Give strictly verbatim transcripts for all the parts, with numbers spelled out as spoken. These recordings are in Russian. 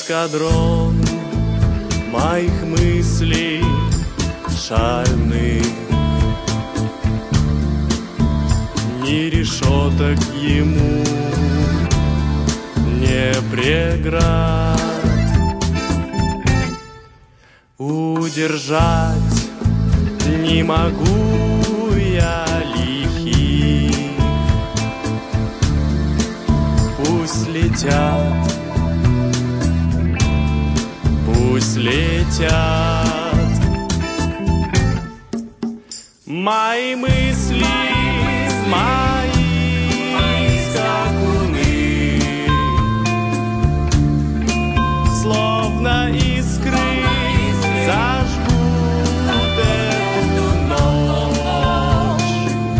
эскадрон моих мыслей шальных. Ни решеток ему, не преград. Удержать не могу я лихих. Пусть летят, пусть летят. Мои мысли, мои скакуны, словно искры зажгут эту ночь,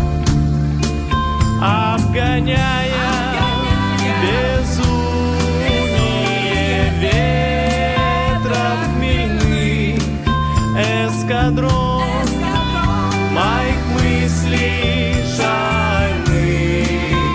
обгоняя безумие ветров хмельных. Эскадрон моих мыслей шальных.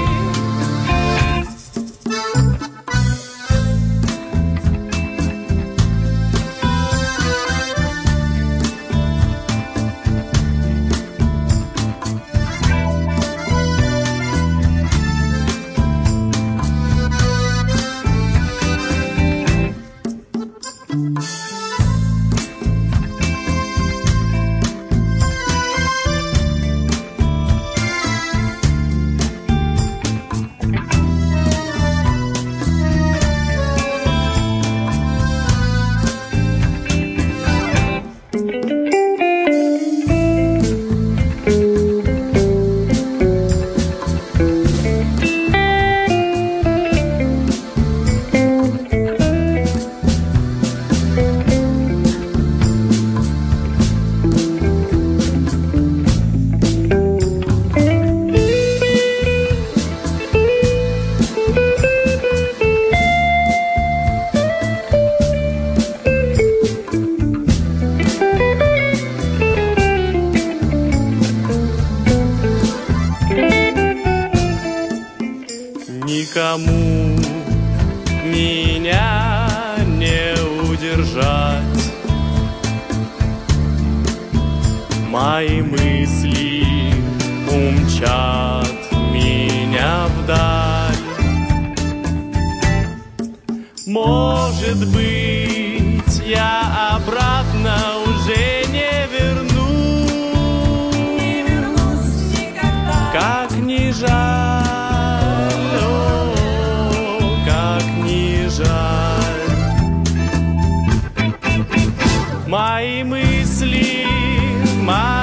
Никому меня не удержать. Мои мысли умчат меня вдаль. Может быть, я обратно уже не вернусь, не вернусь никогда. Как ни жаль, мои мысли, мои